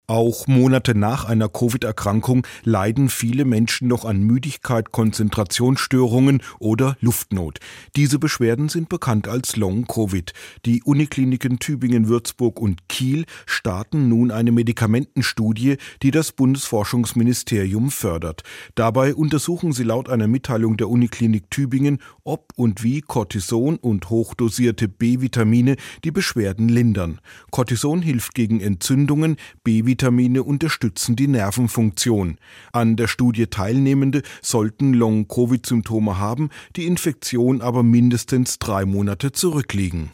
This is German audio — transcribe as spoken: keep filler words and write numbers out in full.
Auch Monate nach einer Covid-Erkrankung leiden viele Menschen noch an Müdigkeit, Konzentrationsstörungen oder Luftnot. Diese Beschwerden sind bekannt als Long-Covid. Die Unikliniken Tübingen, Würzburg und Kiel starten nun eine Medikamentenstudie, die das Bundesforschungsministerium fördert. Dabei untersuchen sie laut einer Mitteilung der Uniklinik Tübingen, ob und wie Cortison und hochdosierte B-Vitamine die Beschwerden lindern. Cortison hilft gegen Entzündungen, B-Vitamine Vitamine unterstützen die Nervenfunktion. An der Studie Teilnehmende sollten Long-Covid-Symptome haben, die Infektion aber mindestens drei Monate zurückliegen.